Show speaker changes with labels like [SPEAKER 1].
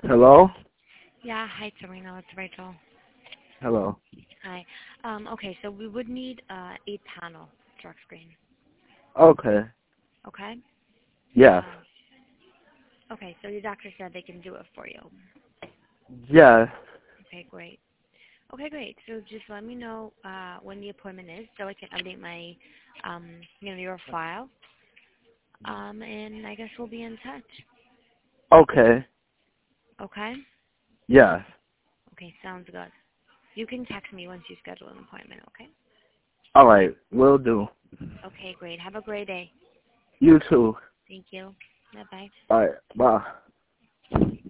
[SPEAKER 1] Hello?
[SPEAKER 2] Yeah, hi, Serena. It's Rachel.
[SPEAKER 1] Hello.
[SPEAKER 2] Hi. Okay, so we would need 8-panel drug screen.
[SPEAKER 1] Okay.
[SPEAKER 2] Okay?
[SPEAKER 1] Yes.
[SPEAKER 2] Um, okay, so your doctor said they can do it for you.
[SPEAKER 1] Yes.
[SPEAKER 2] Okay, great. Okay, great. So just let me know when the appointment is so I can update my, your file. And I guess we'll be in touch.
[SPEAKER 1] Okay.
[SPEAKER 2] Okay?
[SPEAKER 1] Yes.
[SPEAKER 2] Okay, sounds good. You can text me once you schedule an appointment, okay?
[SPEAKER 1] All right. Will do.
[SPEAKER 2] Okay, great. Have a great day.
[SPEAKER 1] You too.
[SPEAKER 2] Thank you. Bye-bye.
[SPEAKER 1] All right. Bye.